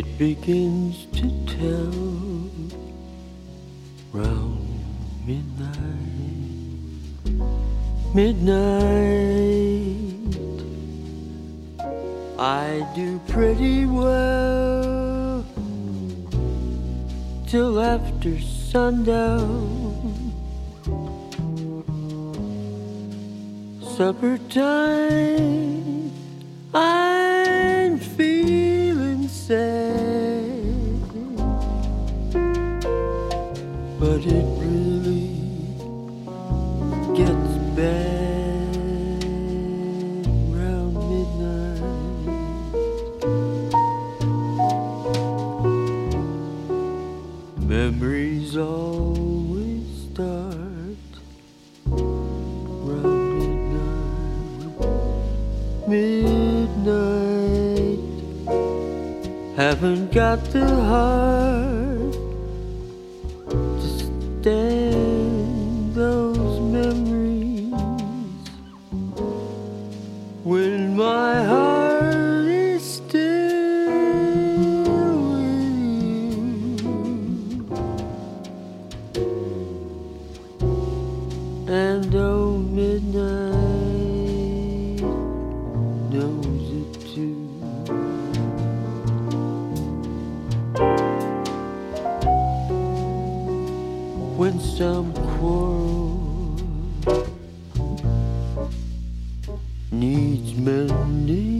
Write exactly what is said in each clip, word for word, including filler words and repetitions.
It begins to tell round midnight, midnight. I do pretty well till after sundown. Supper time, I'm feeling sad, but it really gets bad round midnight. Memories always start round midnight. Haven't got the heart to stand those memories when my heart is still with you. And oh, midnight knows it too. When some quarrel needs mending,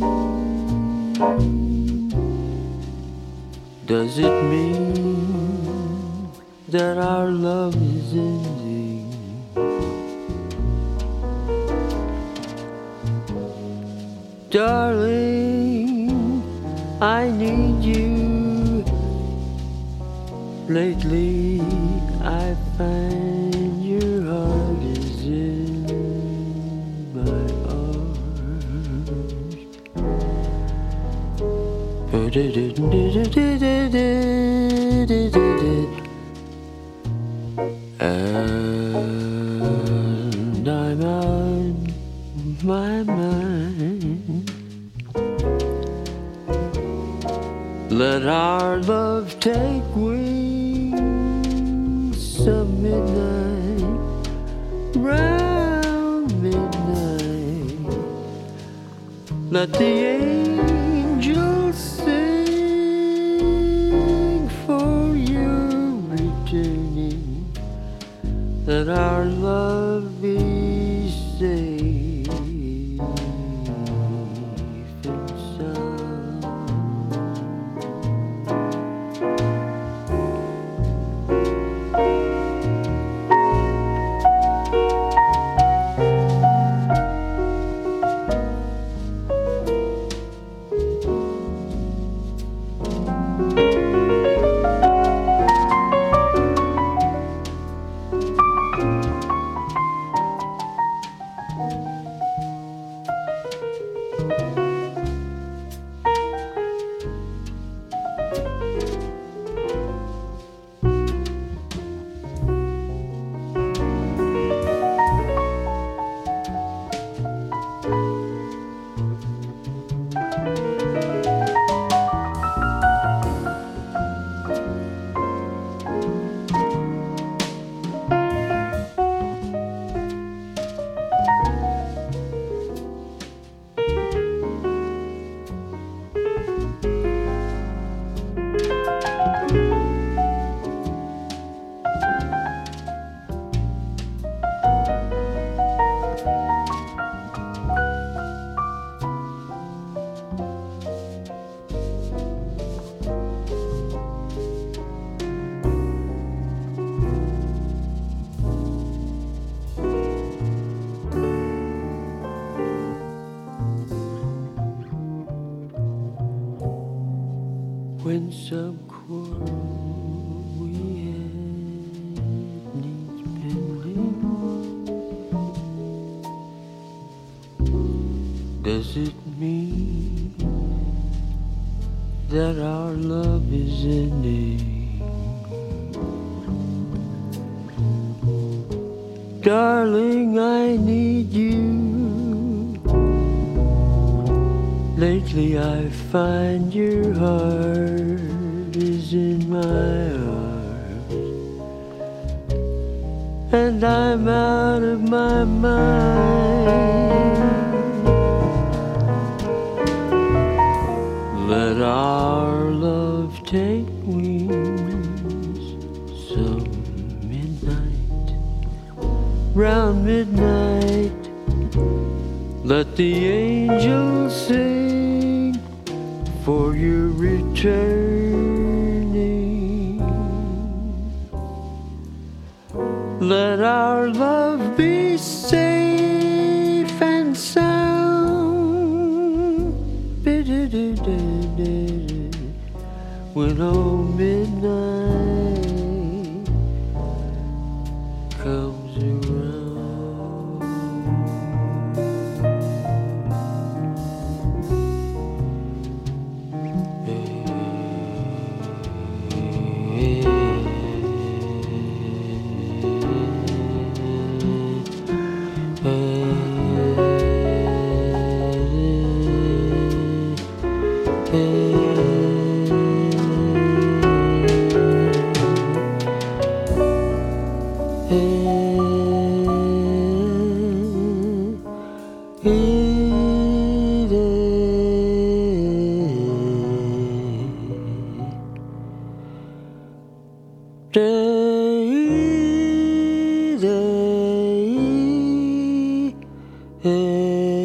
does it mean that our love is ending? Darling, I need you. Lately I find your heart is in my arms. And I'm on my mind. Let our love take wings some midnight, round midnight. Let the angels sing for your returning. Let our love be safe and sound. When some quarrel we had needs mending, does it mean that our love is ending? Darling, I need you. Lately I find your heart and I'm out of my mind. Let our love take wings some midnight, round midnight. Let the angels sing for your returning. Let our love be safe and sound. When old midnight comes around. Day, day, day.